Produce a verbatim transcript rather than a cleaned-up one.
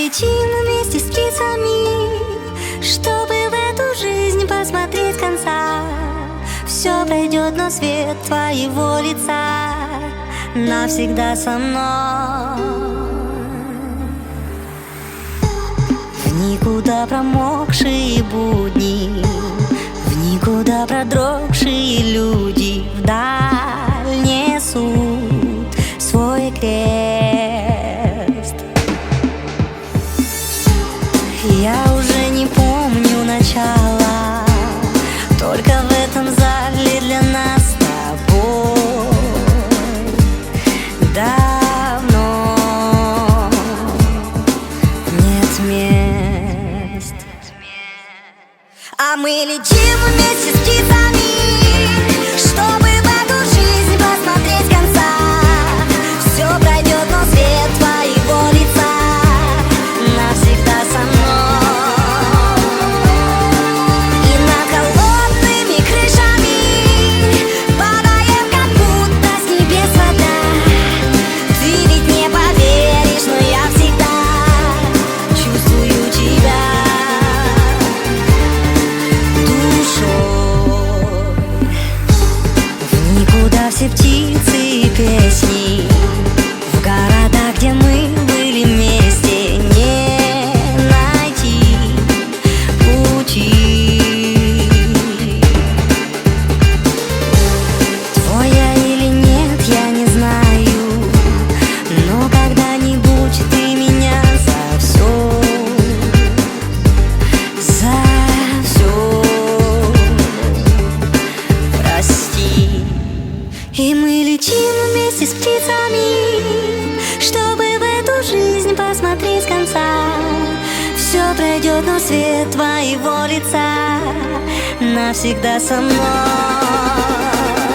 летим вместе с птицами, чтобы в эту жизнь посмотреть конца. Все пройдет, но свет твоего лица навсегда со мной. В никуда промокшие будни, в никуда продрогшие люди вдаль несут свой крест. Я уже не помню начала, только в этом зале для нас с тобой давно нет мест. А мы летим вместе с птицами, чтобы в эту жизнь посмотреть конца. Все пройдет, но свет твоего лица навсегда со мной. И над холодными крышами падаем, как будто с небес вода. Ты ведь не поверишь, но я всегда чувствую тебя душой. В никуда все птицы и песни, в городах, где мы были вместе, не найти пути. Твой я или нет, я не знаю, но когда-нибудь ты меня за все, за все прости. И мы летим вместе с птицами, чтобы в эту жизнь посмотреть конца. Все пройдет, но свет твоего лица навсегда со мной.